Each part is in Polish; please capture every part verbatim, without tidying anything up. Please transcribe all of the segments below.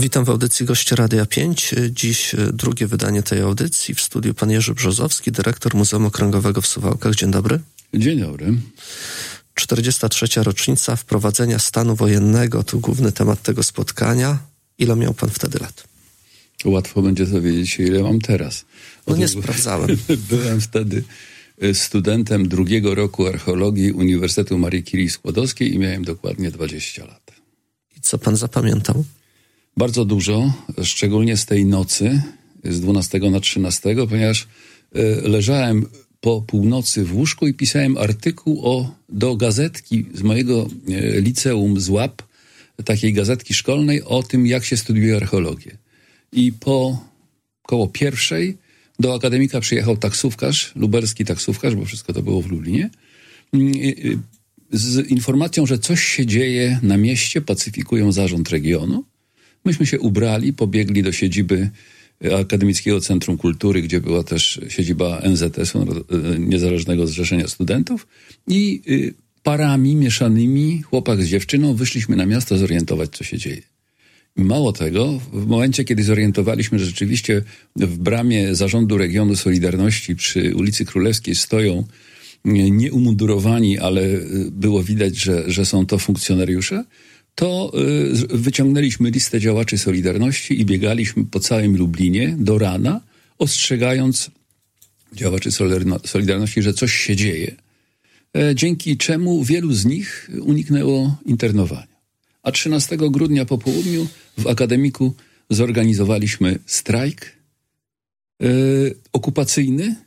Witam w audycji Goście Radia pięć. Dziś drugie wydanie tej audycji. W studiu pan Jerzy Brzozowski, dyrektor Muzeum Okręgowego w Suwałkach. Dzień dobry. Dzień dobry. czterdziesta trzecia rocznica wprowadzenia stanu wojennego to główny temat tego spotkania. Ile miał pan wtedy lat? Łatwo będzie dowiedzieć się, ile mam teraz. No nie sprawdzałem. Byłem wtedy studentem drugiego roku archeologii Uniwersytetu Marii Curie Skłodowskiej i miałem dokładnie dwadzieścia lat. I co pan zapamiętał? Bardzo dużo, szczególnie z tej nocy, z dwunastego na trzynastego, ponieważ leżałem po północy w łóżku i pisałem artykuł o, do gazetki z mojego liceum z Łap, takiej gazetki szkolnej, o tym, jak się studiuje archeologię. I po koło pierwszej do akademika przyjechał taksówkarz, lubelski taksówkarz, bo wszystko to było w Lublinie, z informacją, że coś się dzieje na mieście, pacyfikują zarząd regionu. Myśmy się ubrali, pobiegli do siedziby Akademickiego Centrum Kultury, gdzie była też siedziba N Z S-u, Niezależnego Zrzeszenia Studentów, i parami mieszanymi, chłopak z dziewczyną, wyszliśmy na miasto zorientować, co się dzieje. I mało tego, w momencie, kiedy zorientowaliśmy, że rzeczywiście w bramie Zarządu Regionu Solidarności przy ulicy Królewskiej stoją nieumundurowani, ale było widać, że, że są to funkcjonariusze, to y, wyciągnęliśmy listę działaczy Solidarności i biegaliśmy po całym Lublinie do rana, ostrzegając działaczy Solidarności, że coś się dzieje, e, dzięki czemu wielu z nich uniknęło internowania. A trzynastego grudnia po południu w Akademiku zorganizowaliśmy strajk e, okupacyjny,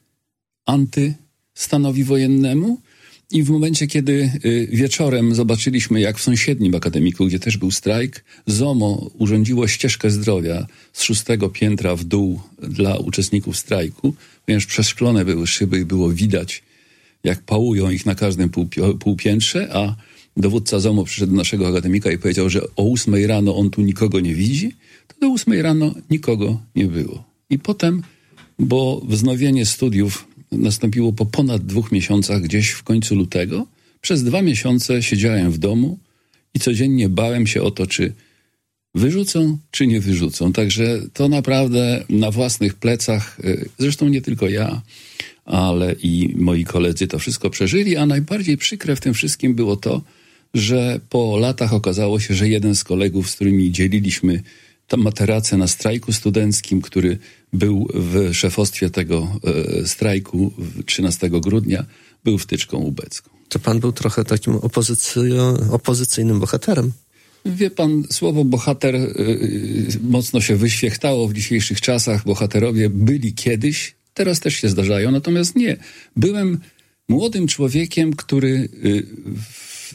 antystanowi wojennemu. I w momencie, kiedy wieczorem zobaczyliśmy, jak w sąsiednim akademiku, gdzie też był strajk, ZOMO urządziło ścieżkę zdrowia z szóstego piętra w dół dla uczestników strajku, ponieważ przeszklone były szyby i było widać, jak pałują ich na każdym półpiętrze, a dowódca ZOMO przyszedł do naszego akademika i powiedział, że o ósmej rano on tu nikogo nie widzi, to do ósmej rano nikogo nie było. I potem, bo wznowienie studiów nastąpiło po ponad dwóch miesiącach, gdzieś w końcu lutego. Przez dwa miesiące siedziałem w domu i codziennie bałem się o to, czy wyrzucą, czy nie wyrzucą. Także to naprawdę na własnych plecach, zresztą nie tylko ja, ale i moi koledzy to wszystko przeżyli, a najbardziej przykre w tym wszystkim było to, że po latach okazało się, że jeden z kolegów, z którymi dzieliliśmy tam materacę na strajku studenckim, który był w szefostwie tego e, strajku trzynastego grudnia, był wtyczką ubecką. To pan był trochę takim opozycy- opozycyjnym bohaterem. Wie pan, słowo bohater y, y, mocno się wyświechtało w dzisiejszych czasach. Bohaterowie byli kiedyś, teraz też się zdarzają, natomiast nie. Byłem młodym człowiekiem, który y, w,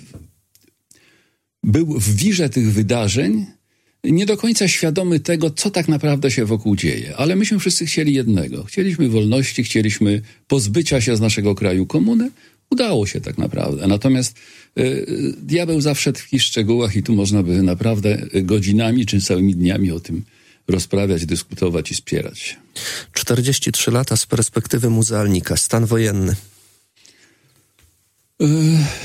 był w wirze tych wydarzeń, nie do końca świadomy tego, co tak naprawdę się wokół dzieje. Ale myśmy wszyscy chcieli jednego. Chcieliśmy wolności, chcieliśmy pozbycia się z naszego kraju komuny. Udało się tak naprawdę. Natomiast y, diabeł zawsze tkwi w szczegółach i tu można by naprawdę godzinami czy całymi dniami o tym rozprawiać, dyskutować i spierać się. czterdzieści trzy lata z perspektywy muzealnika. Stan wojenny. Y,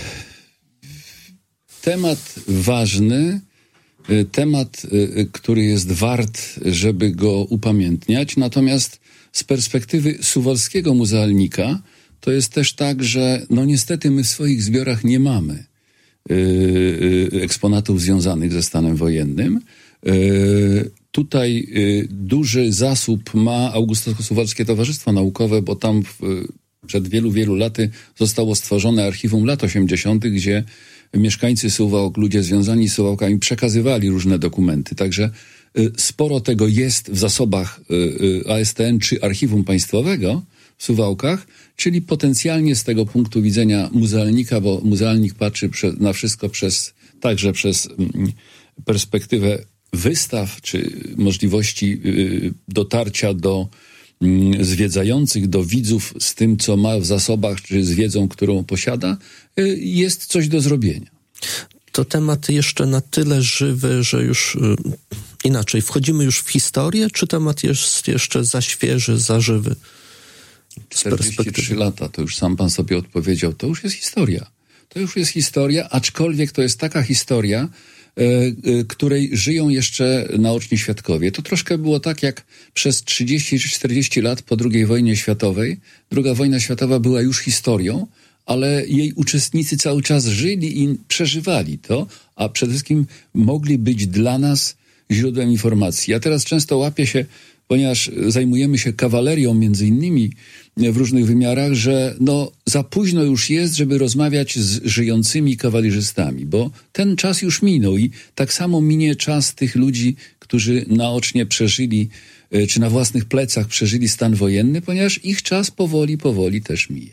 temat ważny. Temat, który jest wart, żeby go upamiętniać, natomiast z perspektywy suwalskiego muzealnika to jest też tak, że no niestety my w swoich zbiorach nie mamy yy, eksponatów związanych ze stanem wojennym. Yy, tutaj yy, duży zasób ma Augustowsko-Suwalskie Towarzystwo Naukowe, bo tam w, przed wielu, wielu laty zostało stworzone archiwum lat osiemdziesiątych, gdzie mieszkańcy Suwałk, ludzie związani z Suwałkami przekazywali różne dokumenty. Także y, sporo tego jest w zasobach y, y, A S T N czy Archiwum Państwowego w Suwałkach, czyli potencjalnie z tego punktu widzenia muzealnika, bo muzealnik patrzy prze, na wszystko przez, także przez y, perspektywę wystaw czy możliwości y, dotarcia do y, zwiedzających, do widzów z tym, co ma w zasobach, czy z wiedzą, którą posiada, y, jest coś do zrobienia. To temat jeszcze na tyle żywy, że już y, inaczej, wchodzimy już w historię, czy temat jest jeszcze za świeży, za żywy? czterdzieści trzy lata, to już sam pan sobie odpowiedział, to już jest historia. To już jest historia, aczkolwiek to jest taka historia, której żyją jeszcze naoczni świadkowie. To troszkę było tak, jak przez trzydzieści czy czterdzieści lat po drugiej wojnie światowej. Druga wojna światowa była już historią, ale jej uczestnicy cały czas żyli i przeżywali to, a przede wszystkim mogli być dla nas źródłem informacji. Ja teraz często łapię się, ponieważ zajmujemy się kawalerią między innymi w różnych wymiarach, że no za późno już jest, żeby rozmawiać z żyjącymi kawalerzystami, bo ten czas już minął i tak samo minie czas tych ludzi, którzy naocznie przeżyli, czy na własnych plecach przeżyli stan wojenny, ponieważ ich czas powoli, powoli też mija.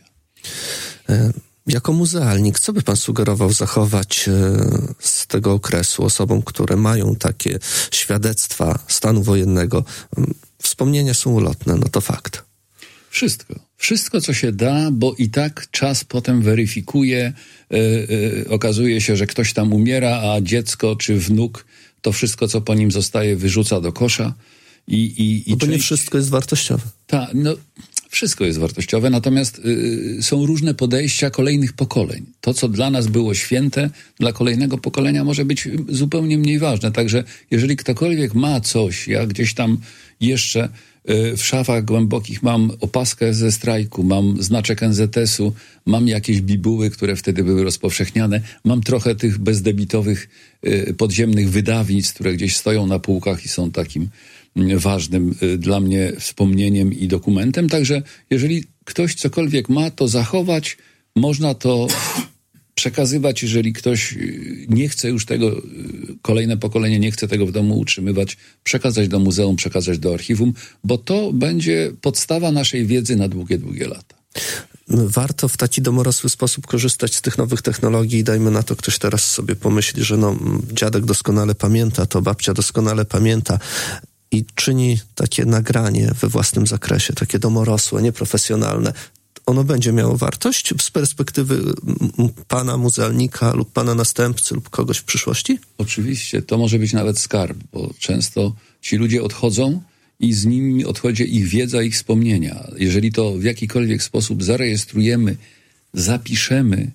Jako muzealnik, co by pan sugerował zachować z tego okresu osobom, które mają takie świadectwa stanu wojennego? Wspomnienia są ulotne, no to fakt. Wszystko. Wszystko, co się da, bo i tak czas potem weryfikuje. Yy, yy, okazuje się, że ktoś tam umiera, a dziecko czy wnuk to wszystko, co po nim zostaje, wyrzuca do kosza. I, i, i no to część... nie wszystko jest wartościowe. Tak, no... Wszystko jest wartościowe, natomiast y, są różne podejścia kolejnych pokoleń. To, co dla nas było święte, dla kolejnego pokolenia może być zupełnie mniej ważne. Także jeżeli ktokolwiek ma coś, ja gdzieś tam jeszcze y, w szafach głębokich mam opaskę ze strajku, mam znaczek en zet esu, mam jakieś bibuły, które wtedy były rozpowszechniane, mam trochę tych bezdebitowych y, podziemnych wydawnictw, które gdzieś stoją na półkach i są takim ważnym dla mnie wspomnieniem i dokumentem. Także jeżeli ktoś cokolwiek ma, to zachować, można to przekazywać, jeżeli ktoś nie chce już tego, kolejne pokolenie nie chce tego w domu utrzymywać, przekazać do muzeum, przekazać do archiwum, bo to będzie podstawa naszej wiedzy na długie, długie lata. Warto w taki domorosły sposób korzystać z tych nowych technologii. Dajmy na to, ktoś teraz sobie pomyśli, że no, dziadek doskonale pamięta, to babcia doskonale pamięta i czyni takie nagranie we własnym zakresie, takie domorosłe, nieprofesjonalne. Ono będzie miało wartość z perspektywy pana muzealnika lub pana następcy lub kogoś w przyszłości? Oczywiście, to może być nawet skarb, bo często ci ludzie odchodzą i z nimi odchodzi ich wiedza, ich wspomnienia. Jeżeli to w jakikolwiek sposób zarejestrujemy, zapiszemy,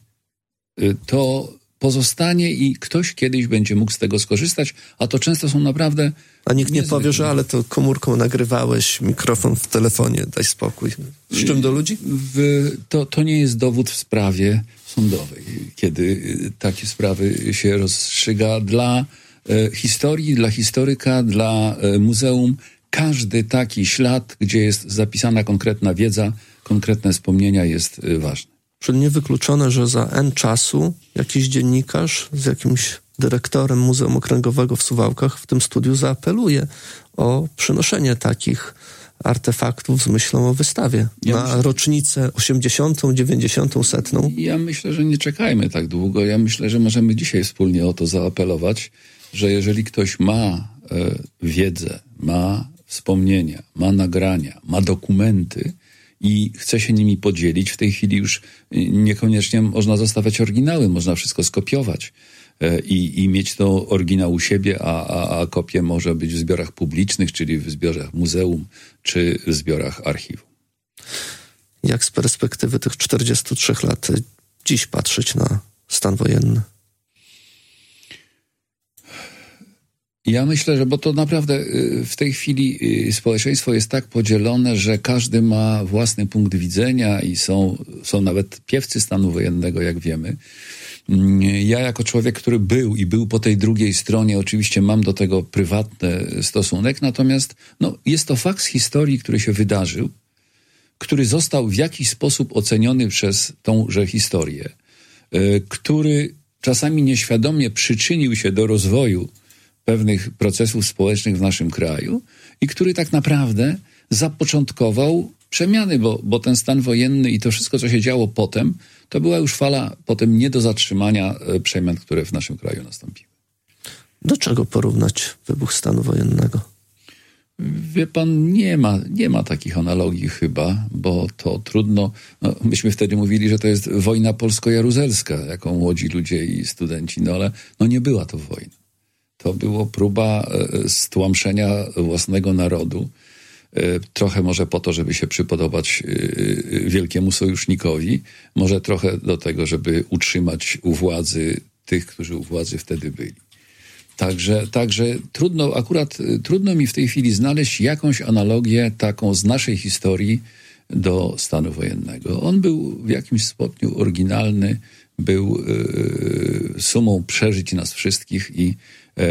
to pozostanie i ktoś kiedyś będzie mógł z tego skorzystać, a to często są naprawdę... A nikt nie powie, że ale to komórką nagrywałeś, mikrofon w telefonie, daj spokój. Z czym do ludzi? W, to, to nie jest dowód w sprawie sądowej, kiedy takie sprawy się rozstrzyga. Dla e, historii, dla historyka, dla e, muzeum, każdy taki ślad, gdzie jest zapisana konkretna wiedza, konkretne wspomnienia jest e, ważny. Czyli niewykluczone, że za N czasu jakiś dziennikarz z jakimś dyrektorem Muzeum Okręgowego w Suwałkach w tym studiu zaapeluje o przynoszenie takich artefaktów z myślą o wystawie ja na myślę, rocznicę osiemdziesiątą, dziewięćdziesiątą, setną. Ja myślę, że nie czekajmy tak długo. Ja myślę, że możemy dzisiaj wspólnie o to zaapelować, że jeżeli ktoś ma e, wiedzę, ma wspomnienia, ma nagrania, ma dokumenty, i chce się nimi podzielić. W tej chwili już niekoniecznie można zostawiać oryginały, można wszystko skopiować i, i mieć to oryginał u siebie, a, a, a kopie może być w zbiorach publicznych, czyli w zbiorach muzeum, czy w zbiorach archiwum. Jak z perspektywy tych czterdziestu trzech lat dziś patrzeć na stan wojenny? Ja myślę, że bo to naprawdę w tej chwili społeczeństwo jest tak podzielone, że każdy ma własny punkt widzenia i są, są nawet piewcy stanu wojennego, jak wiemy. Ja jako człowiek, który był i był po tej drugiej stronie, oczywiście mam do tego prywatny stosunek, natomiast no, jest to fakt z historii, który się wydarzył, który został w jakiś sposób oceniony przez tąże historię, który czasami nieświadomie przyczynił się do rozwoju pewnych procesów społecznych w naszym kraju i który tak naprawdę zapoczątkował przemiany, bo, bo ten stan wojenny i to wszystko, co się działo potem, to była już fala potem nie do zatrzymania przemian, które w naszym kraju nastąpiły. Do czego porównać wybuch stanu wojennego? Wie pan, nie ma, nie ma takich analogii chyba, bo to trudno... No, myśmy wtedy mówili, że to jest wojna polsko-jaruzelska, jaką młodzi ludzie i studenci, no ale no, nie była to wojna. To było próba stłamszenia własnego narodu, trochę może po to, żeby się przypodobać wielkiemu sojusznikowi, może trochę do tego, żeby utrzymać u władzy tych, którzy u władzy wtedy byli. Także, także trudno, akurat trudno mi w tej chwili znaleźć jakąś analogię taką z naszej historii do stanu wojennego. On był w jakimś stopniu oryginalny, był e, sumą przeżyć nas wszystkich i e,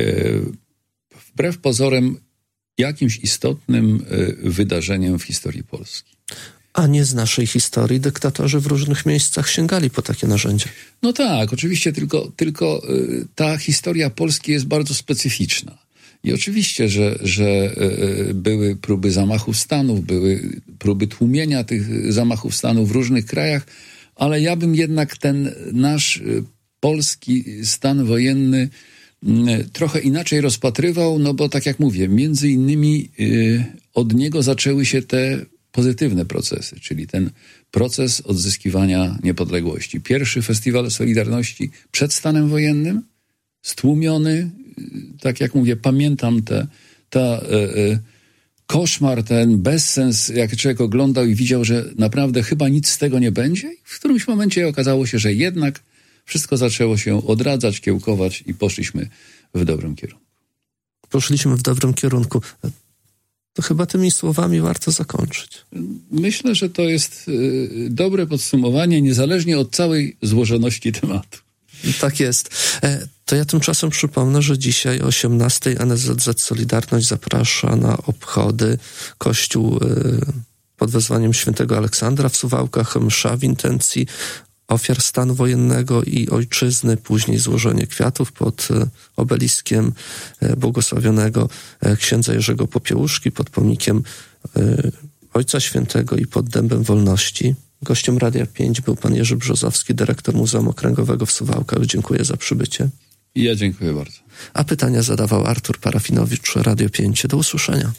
wbrew pozorom jakimś istotnym e, wydarzeniem w historii Polski. A nie z naszej historii dyktatorzy w różnych miejscach sięgali po takie narzędzia. No tak, oczywiście, tylko, tylko y, ta historia Polski jest bardzo specyficzna. I oczywiście, że, że y, były próby zamachów stanów, były próby tłumienia tych zamachów stanów w różnych krajach, ale ja bym jednak ten nasz y, polski stan wojenny y, trochę inaczej rozpatrywał, no bo tak jak mówię, między innymi y, od niego zaczęły się te pozytywne procesy, czyli ten proces odzyskiwania niepodległości. Pierwszy festiwal Solidarności przed stanem wojennym, stłumiony, tak jak mówię, pamiętam te, ta e, e, koszmar, ten bezsens, jak człowiek oglądał i widział, że naprawdę chyba nic z tego nie będzie. I w którymś momencie okazało się, że jednak wszystko zaczęło się odradzać, kiełkować i poszliśmy w dobrym kierunku. Poszliśmy w dobrym kierunku. To chyba tymi słowami warto zakończyć. Myślę, że to jest y, dobre podsumowanie, niezależnie od całej złożoności tematu. Tak jest. E, to ja tymczasem przypomnę, że dzisiaj o osiemnastej N S Z Z Solidarność zaprasza na obchody kościół y, pod wezwaniem świętego Aleksandra w Suwałkach, msza w intencji ofiar stanu wojennego i ojczyzny, później złożenie kwiatów pod obeliskiem błogosławionego księdza Jerzego Popiełuszki, pod pomnikiem Ojca Świętego i pod Dębem Wolności. Gościem Radia pięć był pan Jerzy Brzozowski, dyrektor Muzeum Okręgowego w Suwałkach. Dziękuję za przybycie. I ja dziękuję bardzo. A pytania zadawał Artur Parafinowicz, Radio pięć. Do usłyszenia.